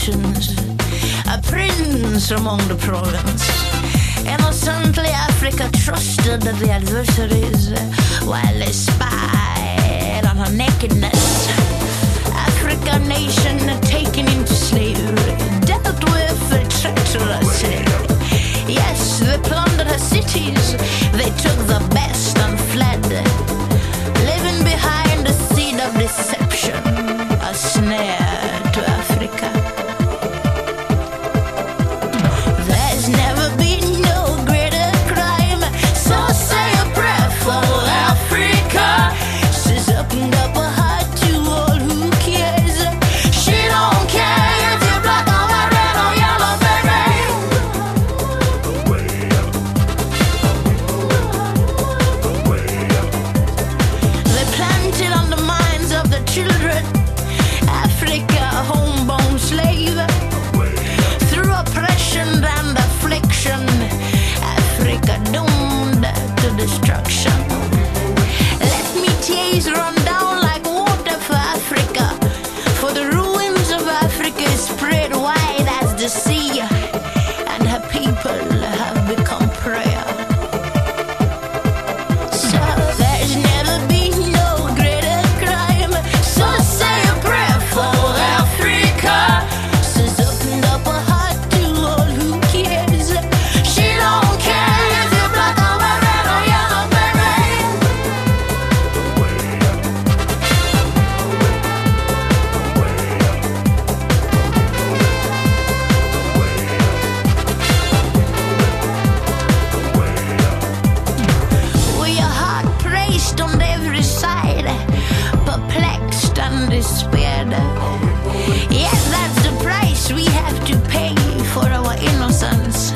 nations, a prince among the province. Innocently Africa trusted the adversaries while they spied on her nakedness. Africa nation taken into slavery, dealt with treacherously. Yes, they plundered her cities, they took the best and fled, leaving behind a seed of deception, a snare to Africa. There's never been no greater crime, so say a prayer for Africa. She's opened up her heart to all who cares. She don't care if you're black or white, red or yellow, baby. They planted on the minds of the children Africa, a homebound slave. Through oppression and affliction, Africa doomed to destruction. Let me tears run down like water for Africa, for the ruins of Africa is spread wide as the sea, and her people have become prayer. So there's never been no greater crime, so say a prayer for Africa. She's opened up her heart to all who cares. She don't care if you're black or white, red or yellow, baby. We are hard pressed on every side, perplexed and despaired. Yes, that's the price we have to pay for our innocence.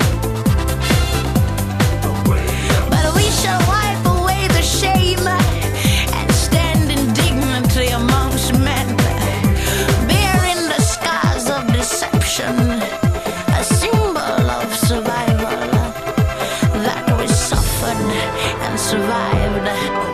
But we shall wipe away the shame and stand in dignity amongst men, bearing the scars of deception, a symbol of survival, that we suffered and survived.